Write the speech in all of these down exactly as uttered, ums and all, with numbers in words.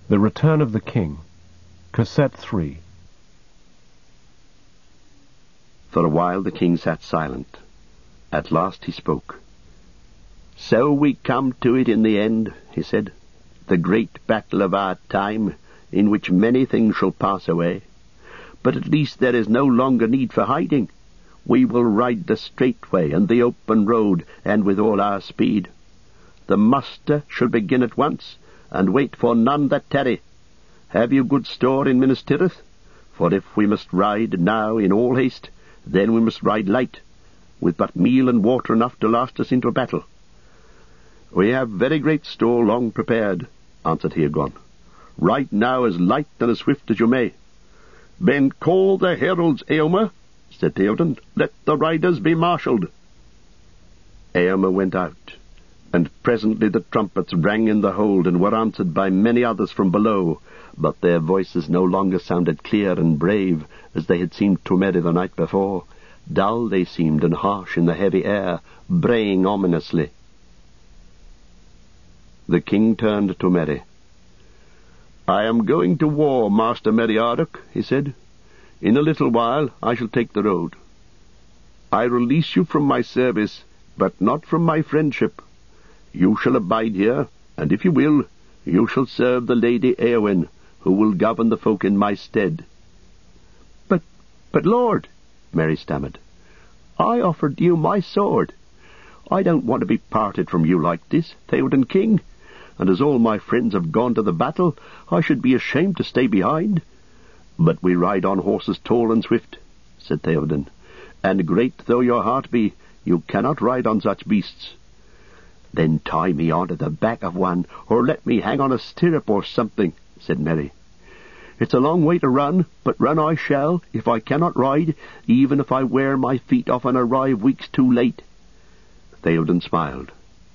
The Return of the King. Cassette three. For a while the king sat silent. At last he spoke. "So we come to it in the end," he said, "the great battle of our time, in which many things shall pass away. But at least there is no longer need for hiding. We will ride the straight way and the open road, and with all our speed. The muster should begin at once, and wait for none that tarry. Have you good store in Minas Tirith? For if we must ride now in all haste, then we must ride light, with but meal and water enough to last us into battle." "We have very great store long prepared," answered Heogon. "Ride now as light and as swift as you may." "Then call the heralds, Eomer," said Theoden. "Let the riders be marshalled." Eomer went out, and presently the trumpets rang in the hold and were answered by many others from below, but their voices no longer sounded clear and brave as they had seemed to Merry the night before. Dull they seemed and harsh in the heavy air, braying ominously. The king turned to Merry. "I am going to war, Master Meriadoc," he said. "In a little while I shall take the road. I release you from my service, but not from my friendship. You shall abide here, and if you will, you shall serve the Lady Eowyn, who will govern the folk in my stead." But, but, Lord," Merry stammered, "I offered you my sword. I don't want to be parted from you like this, Theoden King, and as all my friends have gone to the battle, I should be ashamed to stay behind." "But we ride on horses tall and swift," said Theoden, "and great though your heart be, you cannot ride on such beasts." "Then tie me on to the back of one, or let me hang on a stirrup or something," said Merry. "It's a long way to run, but run I shall, if I cannot ride, even if I wear my feet off and arrive weeks too late." Theoden smiled.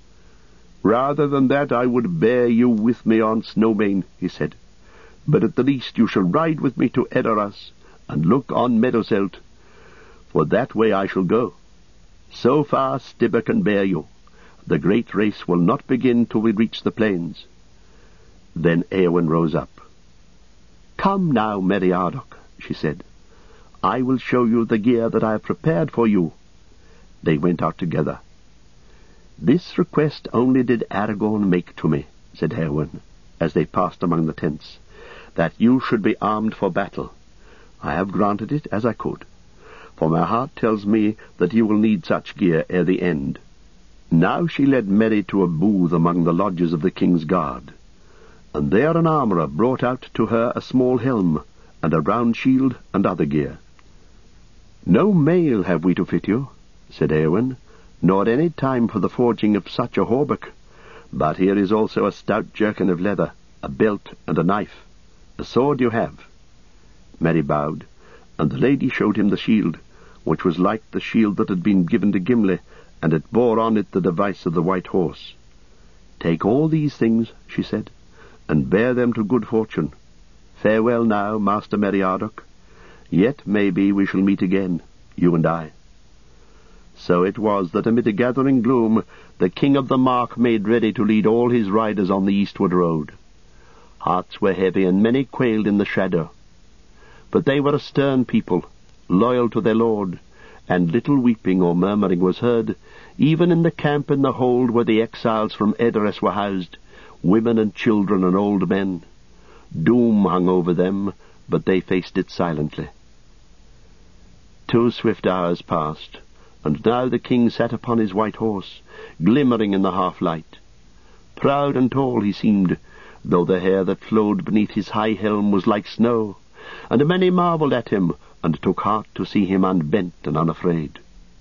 "Rather than that I would bear you with me on Snowmane," he said. "But at the least you shall ride with me to Edoras, and look on Meadowselt, for that way I shall go. So far Stibber can bear you. The great race will not begin till we reach the plains." Then Eowyn rose up. "Come now, Meriadoc," she said. "I will show you the gear that I have prepared for you." They went out together. "This request only did Aragorn make to me," said Eowyn, as they passed among the tents, "that you should be armed for battle. I have granted it as I could, for my heart tells me that you will need such gear ere the end." Now she led Merry to a booth among the lodges of the king's guard, and there an armourer brought out to her a small helm, and a round shield, and other gear. "No mail have we to fit you," said Eowyn, "nor any time for the forging of such a hauberk. But here is also a stout jerkin of leather, a belt, and a knife. A sword you have." Merry bowed, and the lady showed him the shield, which was like the shield that had been given to Gimli, and it bore on it the device of the white horse. "Take all these things," she said, "and bear them to good fortune. Farewell now, Master Meriadoc. Yet maybe we shall meet again, you and I." So it was that amid a gathering gloom the King of the Mark made ready to lead all his riders on the eastward road. Hearts were heavy, and many quailed in the shadow. But they were a stern people, loyal to their lord, and little weeping or murmuring was heard, even in the camp in the hold where the exiles from Edoras were housed, women and children and old men. Doom hung over them, but they faced it silently. Two swift hours passed, and now the king sat upon his white horse, glimmering in the half-light. Proud and tall he seemed, though the hair that flowed beneath his high helm was like snow, and many marvelled at him, and took heart to see him unbent and unafraid.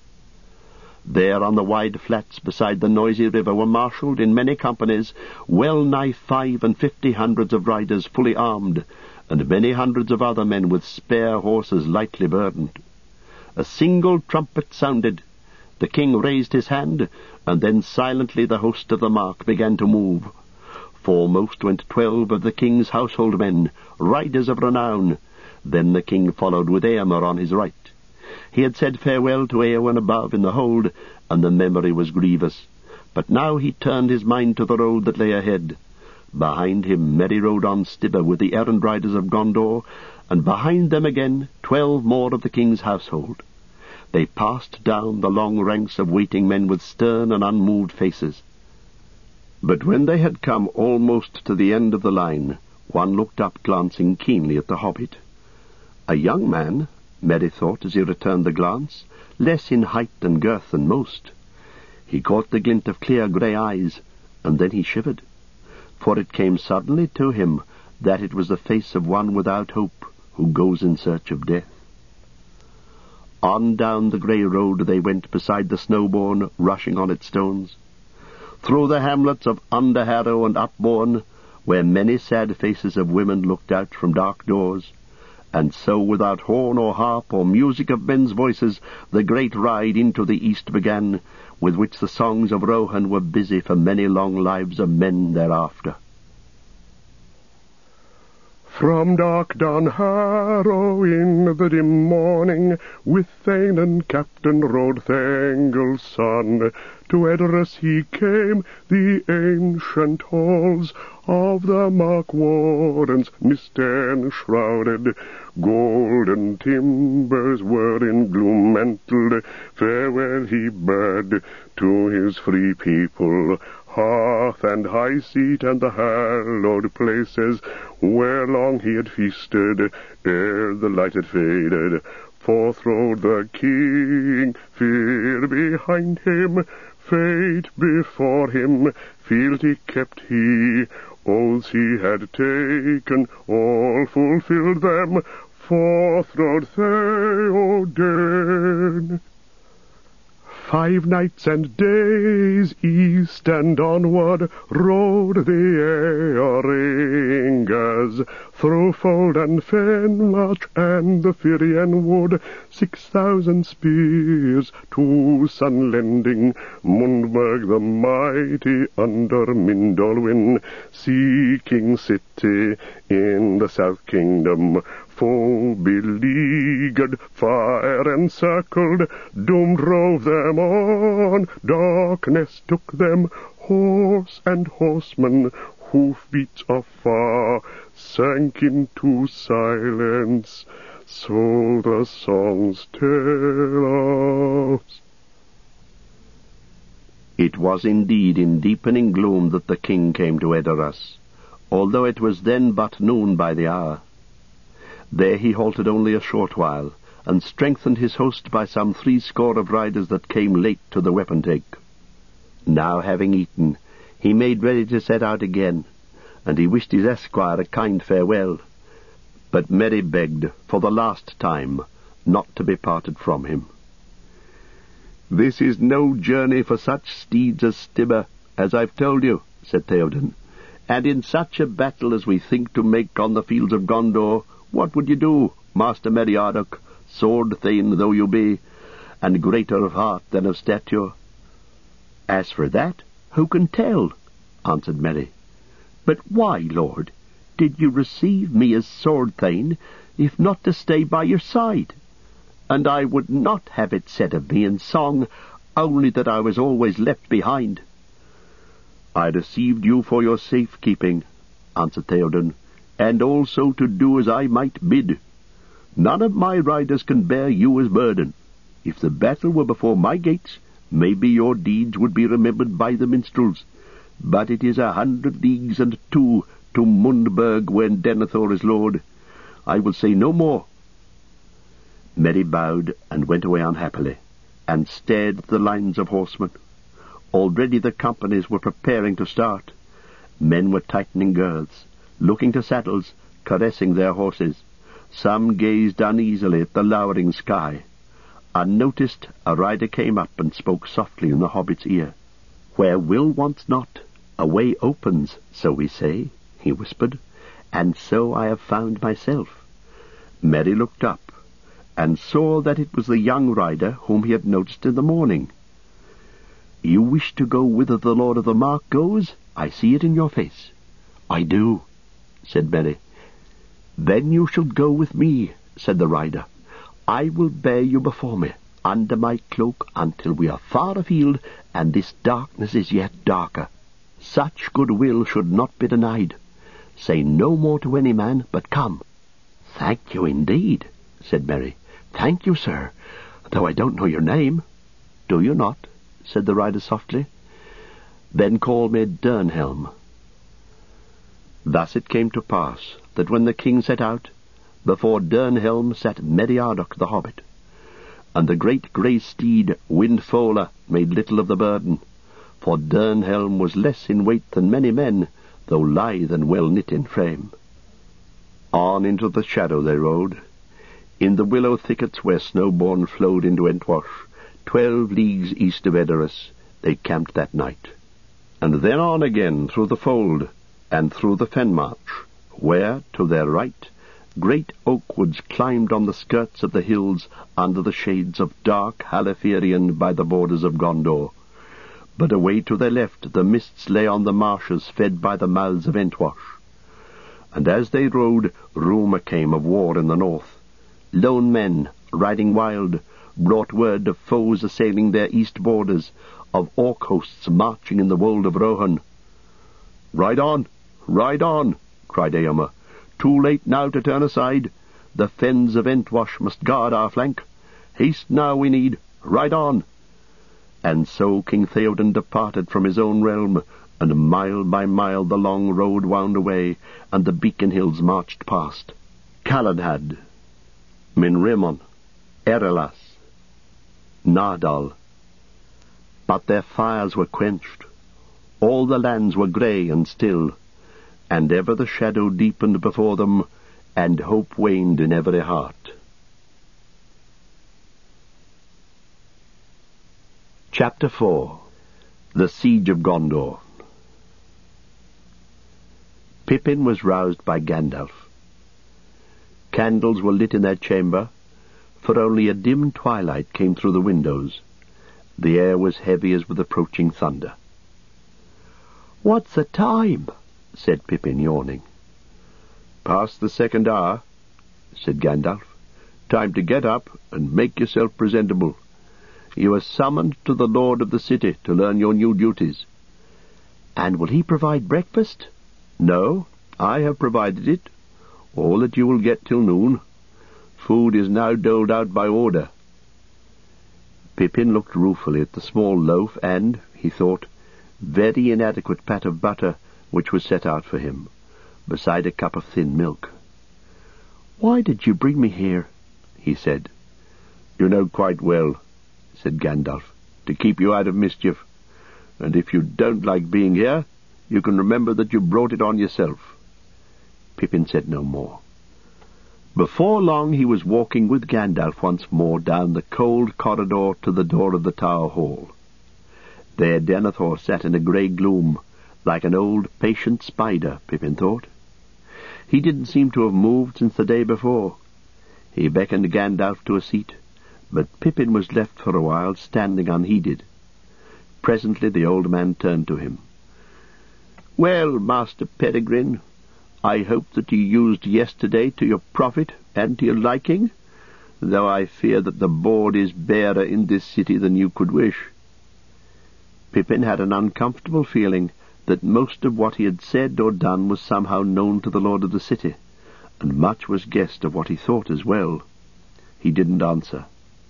There on the wide flats beside the noisy river were marshalled in many companies well nigh five and fifty hundreds of riders fully armed, and many hundreds of other men with spare horses lightly burdened. A single trumpet sounded. The king raised his hand, and then silently the host of the Mark began to move. Foremost went twelve of the king's household men, riders of renown. Then the king followed with Eomer on his right. He had said farewell to Eowyn above in the hold, and the memory was grievous. But now he turned his mind to the road that lay ahead. Behind him Merry rode on Stibber with the errand riders of Gondor, and behind them again twelve more of the king's household. They passed down the long ranks of waiting men with stern and unmoved faces. But when they had come almost to the end of the line, one looked up, glancing keenly at the hobbit. A young man, Merry thought as he returned the glance, less in height and girth than most. He caught the glint of clear grey eyes, and then he shivered, for it came suddenly to him that it was the face of one without hope, who goes in search of death. On down the grey road they went beside the Snowbourne, rushing on its stones, through the hamlets of Underharrow and Upbourne, where many sad faces of women looked out from dark doors, and so without horn or harp or music of men's voices the great ride into the east began, with which the songs of Rohan were busy for many long lives of men thereafter. From dark Dunharrow in the dim morning, with Thane and Captain rode Thangol's son. To Edoras he came, the ancient halls of the Mark Wardens mist enshrouded. Golden timbers were in gloom mantled. Farewell he bade to his free people. Hearth and high seat and the hallowed places where long he had feasted ere the light had faded. Forth rode the king, fear behind him, fate before him, fealty kept he. Oaths he had taken, all fulfilled them. Forth rode Theoden. Five nights and days east and onward rode the Eorringers, through Fold and Fenmarch and the Firian wood, six thousand spears to Sunlending, Mundburg the mighty under Mindolwyn, seeking city in the South Kingdom. Foe beleaguered, fire encircled, doom drove them on, darkness took them, horse and horseman, hoofbeats afar, sank into silence, so the songs tell us. It was indeed in deepening gloom that the king came to Edoras, although it was then but noon by the hour. There he halted only a short while, and strengthened his host by some threescore of riders that came late to the weapon-take. Now, having eaten, he made ready to set out again, and he wished his esquire a kind farewell. But Merry begged, for the last time, not to be parted from him. "This is no journey for such steeds as Stibber, as I've told you," said Theoden, "and in such a battle as we think to make on the fields of Gondor, what would you do, Master Meriadoc, sword thane though you be, and greater of heart than of stature?" "As for that, who can tell?" answered Merry. "But why, Lord, did you receive me as sword thane, if not to stay by your side? And I would not have it said of me in song, only that I was always left behind." "I received you for your safe-keeping," answered Theoden, "and also to do as I might bid. None of my riders can bear you as burden. If the battle were before my gates, maybe your deeds would be remembered by the minstrels, but it is a hundred leagues and two to Mundburg, when Denethor is lord. I will say no more." Merry bowed and went away unhappily, and stared at the lines of horsemen. Already the companies were preparing to start. Men were tightening girths, looking to saddles, caressing their horses. Some gazed uneasily at the lowering sky. Unnoticed, a rider came up and spoke softly in the hobbit's ear. "Where will wants not, a way opens, so we say," he whispered, "and so I have found myself." Merry looked up, and saw that it was the young rider whom he had noticed in the morning. "You wish to go whither the Lord of the Mark goes? I see it in your face." "I do," said Merry. "Then you shall go with me," said the rider. "I will bear you before me, under my cloak, until we are far afield, and this darkness is yet darker. Such good will should not be denied. Say no more to any man, but come." "Thank you indeed," said Merry. "Thank you, sir, though I don't know your name." "Do you not?" said the rider softly. "Then call me Dernhelm." Thus it came to pass that when the king set out, before Dernhelm sat Meriadoc the hobbit, and the great grey steed Windfola made little of the burden, for Dernhelm was less in weight than many men, though lithe and well knit in frame. On into the shadow they rode, in the willow thickets where Snowbourn flowed into Entwash, twelve leagues east of Edoras, they camped that night. And then on again through the fold, and through the Fenmarch, where, to their right, great oak woods climbed on the skirts of the hills under the shades of dark Halathirion by the borders of Gondor. But away to their left the mists lay on the marshes fed by the mouths of Entwash. And as they rode, rumour came of war in the north. Lone men, riding wild, brought word of foes assailing their east borders, of orc hosts marching in the wold of Rohan. "Ride on! Ride on!" cried Eomer. "Too late now to turn aside. The fens of Entwash must guard our flank. Haste now we need. Ride on!" And so King Theoden departed from his own realm, and mile by mile the long road wound away, and the beacon hills marched past. Caladhad, Minrimon, Erelas, Nardal. But their fires were quenched. All the lands were grey and still, and ever the shadow deepened before them, and hope waned in every heart. Chapter four. The Siege of Gondor. Pippin was roused by Gandalf. Candles were lit in their chamber, for only a dim twilight came through the windows. The air was heavy as with approaching thunder. "What's the time?" said Pippin, yawning. "Past the second hour," said Gandalf. "Time to get up and make yourself presentable. You are summoned to the Lord of the City to learn your new duties." "And will he provide breakfast?" "No, I have provided it, all that you will get till noon. Food is now doled out by order." Pippin looked ruefully at the small loaf and, he thought, very inadequate pat of butter which was set out for him, beside a cup of thin milk. "Why did you bring me here?" he said. "You know quite well," said Gandalf, "to keep you out of mischief. And if you don't like being here, you can remember that you brought it on yourself." Pippin said no more. Before long he was walking with Gandalf once more down the cold corridor to the door of the Tower Hall. There Denethor sat in a grey gloom, like an old patient spider, Pippin thought. He didn't seem to have moved since the day before. He beckoned Gandalf to a seat, but Pippin was left for a while standing unheeded. Presently the old man turned to him. "Well, Master Peregrine, I hope that you used yesterday to your profit and to your liking, though I fear that the board is barer in this city than you could wish." Pippin had an uncomfortable feeling that most of what he had said or done was somehow known to the Lord of the City, and much was guessed of what he thought as well. He didn't answer.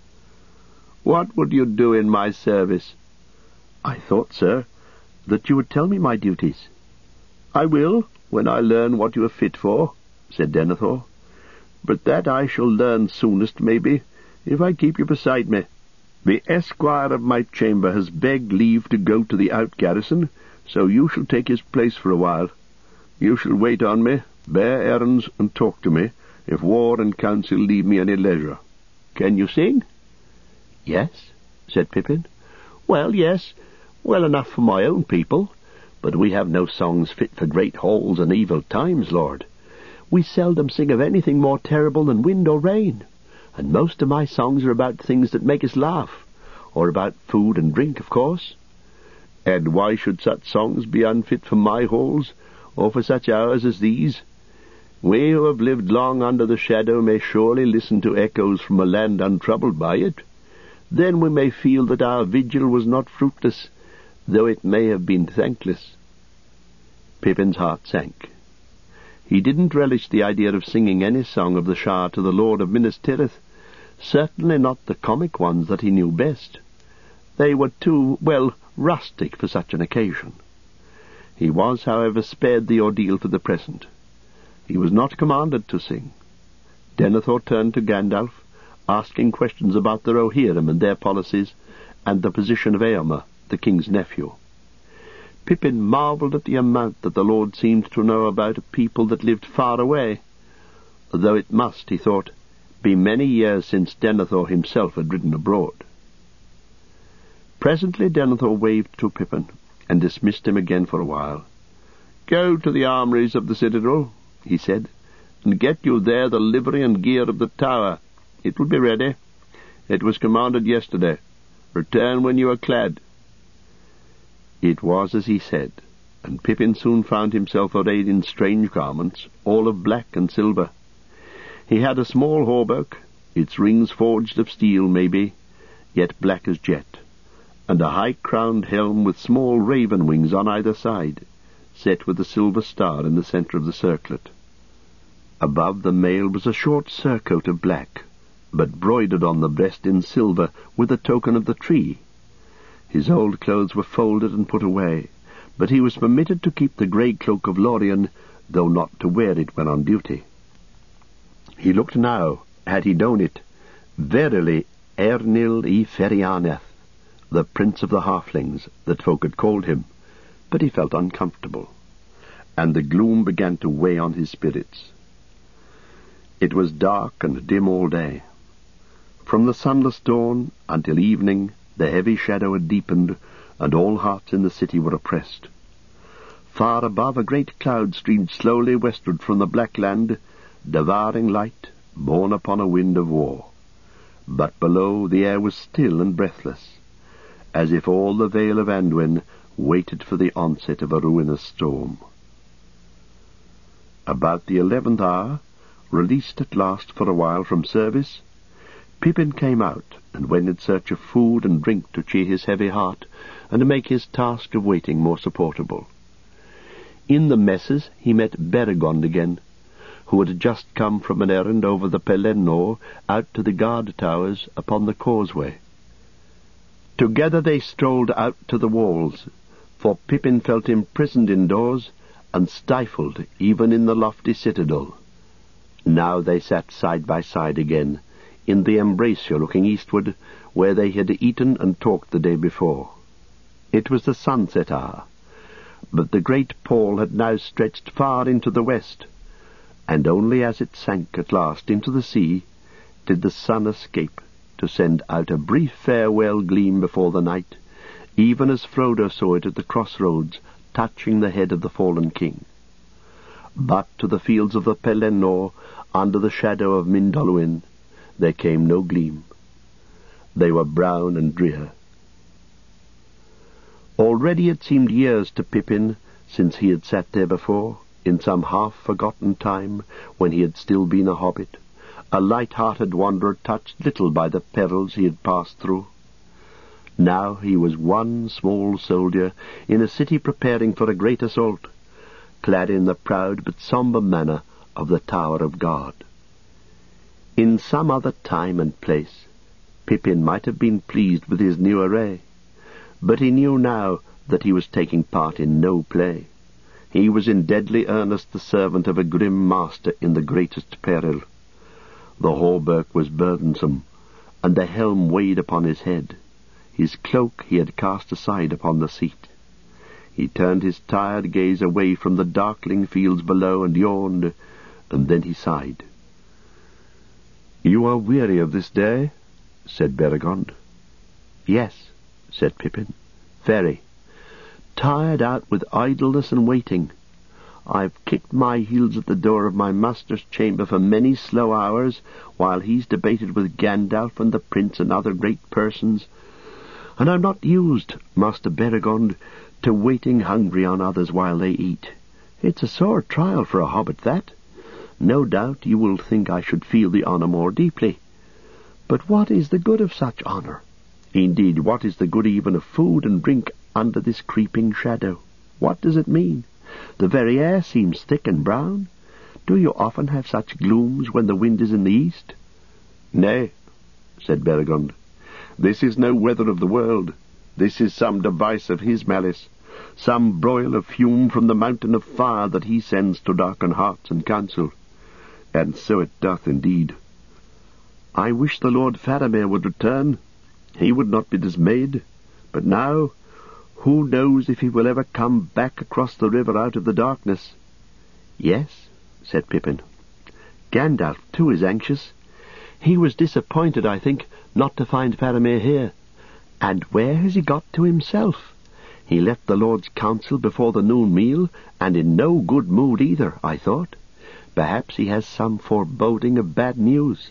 "What would you do in my service?" "I thought, sir, that you would tell me my duties." "I will, when I learn what you are fit for," said Denethor. "But that I shall learn soonest, maybe, if I keep you beside me. The esquire of my chamber has begged leave to go to the out-garrison, so you shall take his place for a while. You shall wait on me, bear errands, and talk to me, if war and council leave me any leisure. Can you sing?" "Yes," said Pippin. "Well, yes, well enough for my own people, but we have no songs fit for great halls and evil times, Lord. We seldom sing of anything more terrible than wind or rain, and most of my songs are about things that make us laugh, or about food and drink, of course." "And why should such songs be unfit for my halls, or for such hours as these? We who have lived long under the shadow may surely listen to echoes from a land untroubled by it. Then we may feel that our vigil was not fruitless, though it may have been thankless." Pippin's heart sank. He didn't relish the idea of singing any song of the Shire to the Lord of Minas Tirith, certainly not the comic ones that he knew best. They were too, well, rustic for such an occasion. He was, however, spared the ordeal for the present. He was not commanded to sing. Denethor turned to Gandalf, asking questions about the Rohirrim and their policies, and the position of Éomer, the king's nephew. Pippin marvelled at the amount that the Lord seemed to know about a people that lived far away, though it must, he thought, be many years since Denethor himself had ridden abroad. Presently Denethor waved to Pippin, and dismissed him again for a while. "Go to the armories of the citadel," he said, "and get you there the livery and gear of the tower. It will be ready. It was commanded yesterday. Return when you are clad." It was as he said, and Pippin soon found himself arrayed in strange garments, all of black and silver. He had a small hauberk, its rings forged of steel, maybe, yet black as jet, and a high-crowned helm with small raven wings on either side, set with a silver star in the centre of the circlet. Above the mail was a short surcoat of black, but broidered on the breast in silver with a token of the tree. His old clothes were folded and put away, but he was permitted to keep the grey cloak of Lorien, though not to wear it when on duty. He looked now, had he known it, verily Ernil y Ferianeth, the prince of the halflings, that folk had called him, but he felt uncomfortable, and the gloom began to weigh on his spirits. It was dark and dim all day. From the sunless dawn until evening the heavy shadow had deepened, and all hearts in the city were oppressed. Far above, a great cloud streamed slowly westward from the black land, devouring light, borne upon a wind of war. But below, the air was still and breathless, as if all the vale of Anduin waited for the onset of a ruinous storm. About the eleventh hour, released at last for a while from service, Pippin came out and went in search of food and drink to cheer his heavy heart and to make his task of waiting more supportable. In the messes he met Beregond again, who had just come from an errand over the Pelennor out to the guard towers upon the causeway. Together they strolled out to the walls, for Pippin felt imprisoned indoors and stifled even in the lofty citadel. Now they sat side by side again, in the embrasure looking eastward, where they had eaten and talked the day before. It was the sunset hour, but the great pall had now stretched far into the west, and only as it sank at last into the sea did the sun escape to send out a brief farewell gleam before the night, even as Frodo saw it at the crossroads, touching the head of the fallen king. But to the fields of the Pelennor, under the shadow of Mindolluin, there came no gleam. They were brown and drear. Already it seemed years to Pippin since he had sat there before, in some half-forgotten time when he had still been a hobbit, a light-hearted wanderer touched little by the perils he had passed through. Now he was one small soldier in a city preparing for a great assault, clad in the proud but sombre manner of the Tower of God. In some other time and place, Pippin might have been pleased with his new array, but he knew now that he was taking part in no play. He was in deadly earnest the servant of a grim master in the greatest peril. The hauberk was burdensome, and the helm weighed upon his head. His cloak he had cast aside upon the seat. He turned his tired gaze away from the darkling fields below and yawned, and then he sighed. "You are weary of this day?" said Beregond. "Yes," said Pippin, "very. Tired out with idleness and waiting. I've kicked my heels at the door of my master's chamber for many slow hours, while he's debated with Gandalf and the prince and other great persons, and I'm not used, Master Beregond, to waiting hungry on others while they eat. It's a sore trial for a hobbit, that. No doubt you will think I should feel the honour more deeply. But what is the good of such honour? Indeed, what is the good even of food and drink under this creeping shadow? What does it mean? The very air seems thick and brown. Do you often have such glooms when the wind is in the east?" "Nay," said Beregond. "This is no weather of the world. This is some device of his malice, some broil of fume from the mountain of fire that he sends to darken hearts and counsel. And so it doth indeed. I wish the Lord Faramir would return. He would not be dismayed. But now, who knows if he will ever come back across the river out of the darkness?" "Yes," said Pippin. "Gandalf, too, is anxious. He was disappointed, I think, not to find Faramir here. And where has he got to himself? He left the Lord's council before the noon meal, and in no good mood either, I thought. Perhaps he has some foreboding of bad news."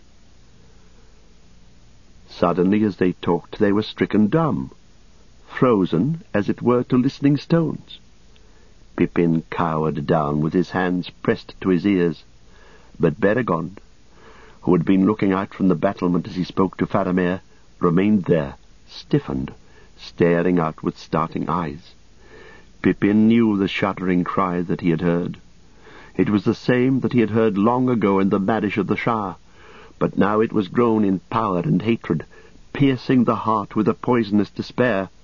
Suddenly, as they talked, they were stricken dumb, frozen, as it were, to listening stones. Pippin cowered down with his hands pressed to his ears, but Beregond, who had been looking out from the battlement as he spoke to Faramir, remained there, stiffened, staring out with starting eyes. Pippin knew the shuddering cry that he had heard. It was the same that he had heard long ago in the Marish of the Shah, but now it was grown in power and hatred, piercing the heart with a poisonous despair.